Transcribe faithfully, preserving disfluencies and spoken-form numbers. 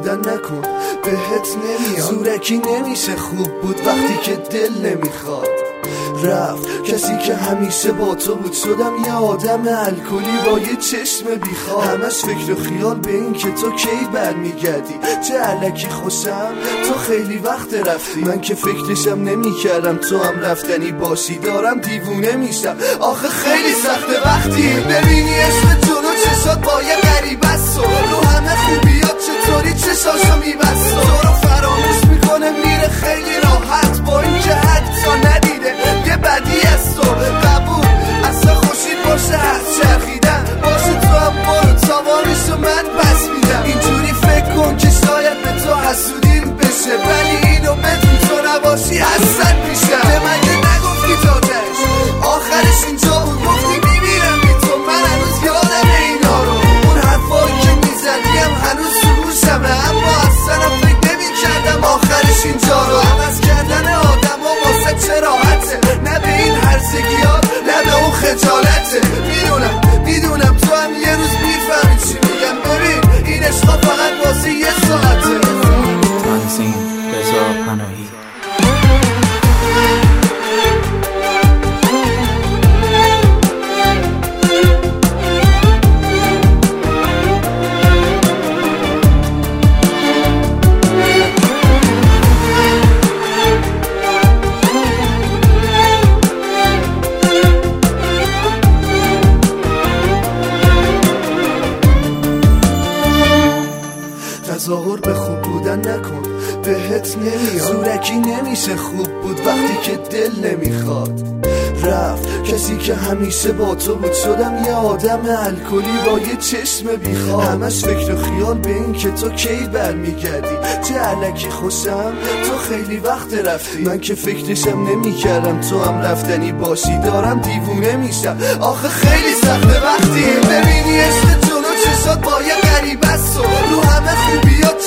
بودن نکن بهت نمیاد، زورکی نمیشه خوب بود وقتی که دل نمیخواد. رفت کسی که همیشه با تو بود، شدم یه آدم الکلی با یه چشم بیخواب، همش فکر و خیال به این که تو کی برمیگردی. چه علکی خوشم تو خیلی وقت رفتی، من که فکرشم نمی کردم تو هم رفتنی باشی. دارم دیوونه میشم آخه خیلی سخته وقتی ببینی اسم جلو چشات با یه غریب است و رو همه خوبیات چطوری چشاشو میبست و تو رو فراموش میکنه میره خیلی راحت، با این که حتی ندیده یه بدی است و قبول اصلا خوشید باشه هر چرخیدن باشه تو هم برو تاوانشو من بس میدم. اینجوری فکر کن که شاید به تو حسودیم بشه، ولی اینو بدون تو نباشی حسد میشم. به من که نگفتی تاجش آخرش اینجا بود، گفتی میمیرم بی تو، من هنوز یادم اینا رو، اون حرفایی که میزدیم هنوز تو گوشمه، اما اصلا فکر نمی کردم آخرش اینجا رو. عوض کردن آدم ها واسه چه راحته، نه به این هرزگی ها نه به اون خجالته. میدونم میدونم تو هم یه روز میفهمی چی میگم، ببین این عشقا فقط واسه یه ساعته. تنظیم رضا پناهی. تظاهر به خوب بودن نکن بهت نمیاد، زورکی نمیشه خوب بود وقتی که دل نمیخواد. رفت کسی که همیشه با تو بود، شدم یه آدم الکلی با یه چشم بیخواب، همش فکر و خیال به این که تو کی برمیگردی. چه علکی خوشم تو خیلی وقت رفتی، من که فکرشم نمی کردم تو هم رفتنی باشی. دارم دیوونه میشم آخه خیلی سخته وقتی ببینی عشق جلو چشات با یه غریب است و رو همه خوبیات